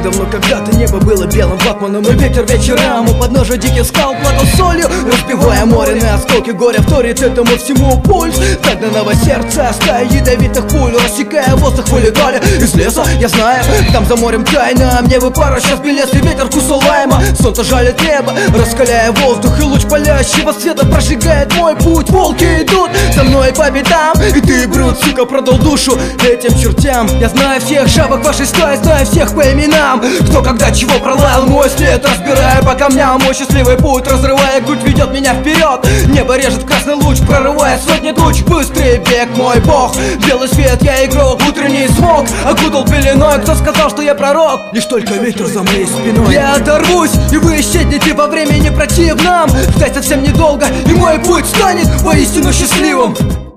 Давным-давно когда-то небо было белым ватманом, и ветер вечерам у подножия диких скал плакал солью, разбивая море на осколки горя. Вторит этому всему пульс загнанного сердца, стая ядовитых пуль, рассекая воздух, вылетали из леса. Я знаю, там за морем тайна, мне бы пара сейчас белесый ветер кусал лайма. Солнце жалит небо, раскаляя воздух, и луч палящего света прожигает мой путь. Волки идут за мной по пятам, и ты, брут, сука, продал душу этим чертям. Я знаю всех шавок вашей стаи, знаю всех по именам, кто когда чего пролаял мой след, разбирая по камням мой счастливый путь, разрывая грудь, ведет меня вперед. Небо режет красный луч, прорывая сотни туч. Быстрый бег, мой бог, белый свет, я игрок, утренний смог окутал пеленой. Кто сказал, что я пророк? Лишь только ветер за моей спиной. Я оторвусь, и вы исчезнете во времени противном. Ждать совсем недолго, и мой путь станет воистину счастливым.